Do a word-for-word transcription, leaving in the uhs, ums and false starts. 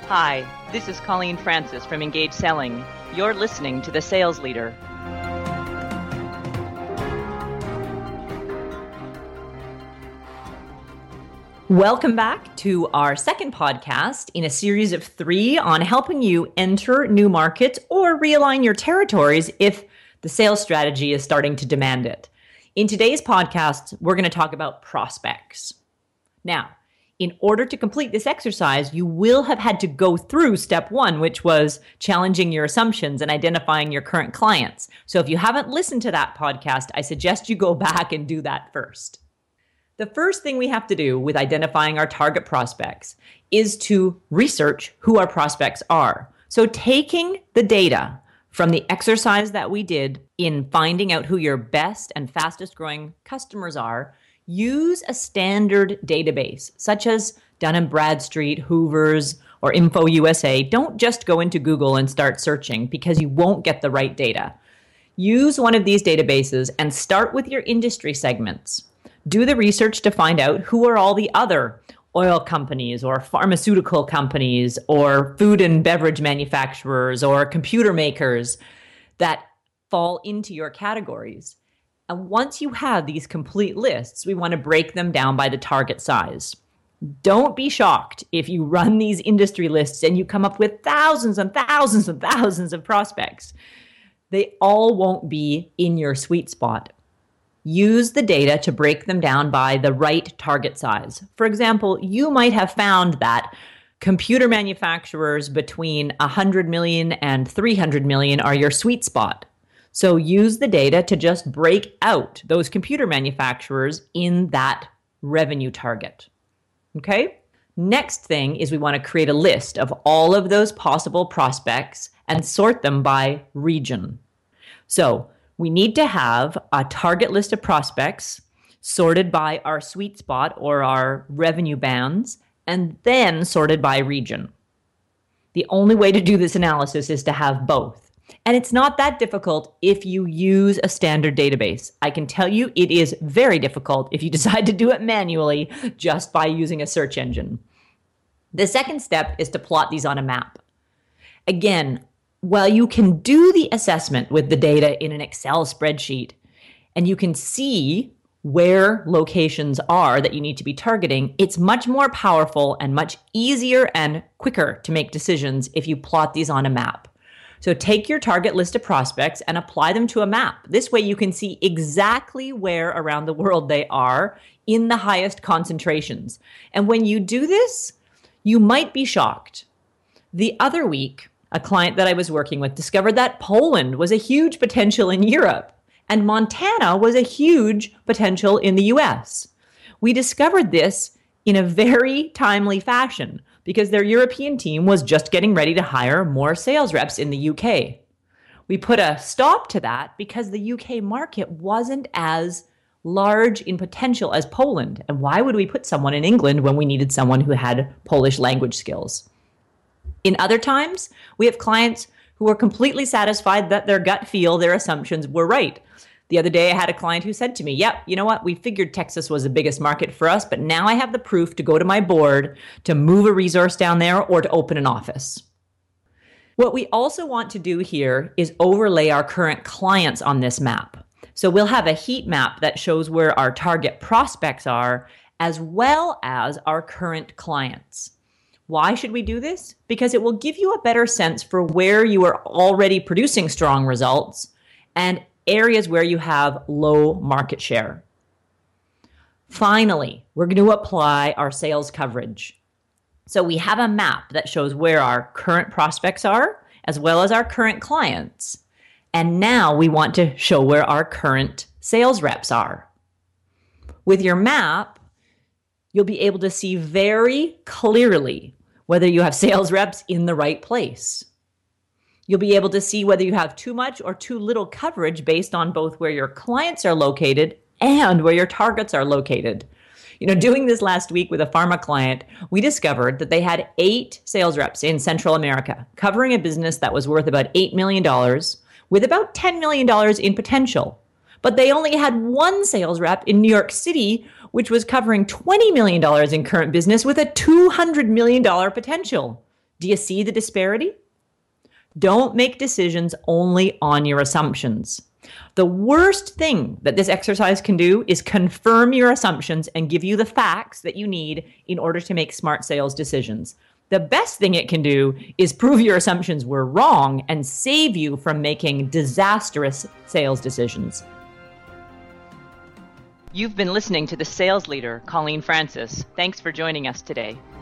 Hi, this is Colleen Francis from Engage Selling. You're listening to The Sales Leader. Welcome back to our second podcast in a series of three on helping you enter new markets or realign your territories if the sales strategy is starting to demand it. In today's podcast, we're going to talk about prospects. Now, in order to complete this exercise, you will have had to go through step one, which was challenging your assumptions and identifying your current clients. So if you haven't listened to that podcast, I suggest you go back and do that first. The first thing we have to do with identifying our target prospects is to research who our prospects are. So taking the data from the exercise that we did in finding out who your best and fastest growing customers are, use a standard database such as Dun and Bradstreet, Hoover's, or InfoUSA. Don't just go into Google and start searching because you won't get the right data. Use one of these databases and start with your industry segments. Do the research to find out who are all the other oil companies or pharmaceutical companies or food and beverage manufacturers or computer makers that fall into your categories. And once you have these complete lists, we want to break them down by the target size. Don't be shocked if you run these industry lists and you come up with thousands and thousands and thousands of prospects. They all won't be in your sweet spot. Use the data to break them down by the right target size. For example, you might have found that computer manufacturers between one hundred million and three hundred million are your sweet spot. So use the data to just break out those computer manufacturers in that revenue target. Okay? Next thing is we want to create a list of all of those possible prospects and sort them by region. So we need to have a target list of prospects sorted by our sweet spot or our revenue bands, and then sorted by region. The only way to do this analysis is to have both. And it's not that difficult if you use a standard database. I can tell you it is very difficult if you decide to do it manually just by using a search engine. The second step is to plot these on a map. Again, while you can do the assessment with the data in an Excel spreadsheet, and you can see where locations are that you need to be targeting, it's much more powerful and much easier and quicker to make decisions if you plot these on a map. So take your target list of prospects and apply them to a map. This way you can see exactly where around the world they are in the highest concentrations. And when you do this, you might be shocked. The other week, a client that I was working with discovered that Poland was a huge potential in Europe and Montana was a huge potential in the U S. We discovered this in a very timely fashion because their European team was just getting ready to hire more sales reps in the U K. We put a stop to that because the U K market wasn't as large in potential as Poland. And why would we put someone in England when we needed someone who had Polish language skills? In other times, we have clients who are completely satisfied that their gut feel, their assumptions were right. The other day, I had a client who said to me, yep, you know what? We figured Texas was the biggest market for us, but now I have the proof to go to my board to move a resource down there or to open an office. What we also want to do here is overlay our current clients on this map. So we'll have a heat map that shows where our target prospects are, as well as our current clients. Why should we do this? Because it will give you a better sense for where you are already producing strong results and areas where you have low market share. Finally, we're going to apply our sales coverage. So we have a map that shows where our current prospects are, as well as our current clients. And now we want to show where our current sales reps are. With your map, you'll be able to see very clearly whether you have sales reps in the right place. You'll be able to see whether you have too much or too little coverage based on both where your clients are located and where your targets are located. You know, doing this last week with a pharma client, we discovered that they had eight sales reps in Central America, covering a business that was worth about eight million dollars with about ten million dollars in potential. But they only had one sales rep in New York City, which was covering twenty million dollars in current business with a two hundred million dollars potential. Do you see the disparity? Don't make decisions only on your assumptions. The worst thing that this exercise can do is confirm your assumptions and give you the facts that you need in order to make smart sales decisions. The best thing it can do is prove your assumptions were wrong and save you from making disastrous sales decisions. You've been listening to The Sales Leader, Colleen Francis. Thanks for joining us today.